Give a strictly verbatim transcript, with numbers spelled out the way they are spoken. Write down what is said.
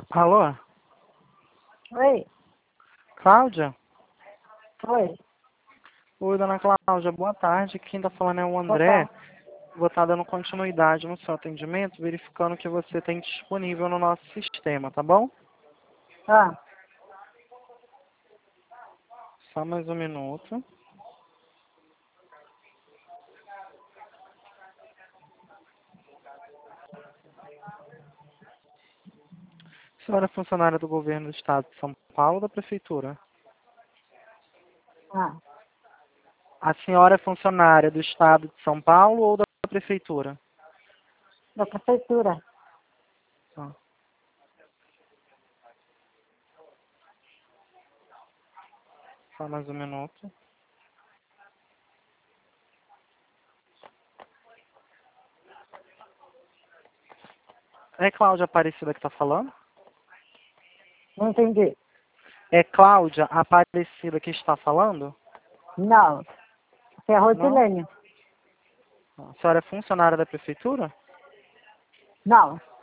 Alô? Oi, Cláudia? oi. Oi, dona Cláudia, boa tarde. Quem está falando é o Boa André. tarde. Vou estar dando continuidade no seu atendimento, verificando que você tem disponível no nosso sistema, tá bom? Ah, Só mais um minuto. A senhora é funcionária do governo do estado de São Paulo ou da prefeitura? ah, A senhora é funcionária do estado de São Paulo ou da prefeitura? da prefeitura. Tá. Só mais um minuto. É Cláudia Aparecida que está falando? Não entendi. É Cláudia Aparecida que está falando? Não, você é Não? Rosilene. A senhora é funcionária da prefeitura? Não,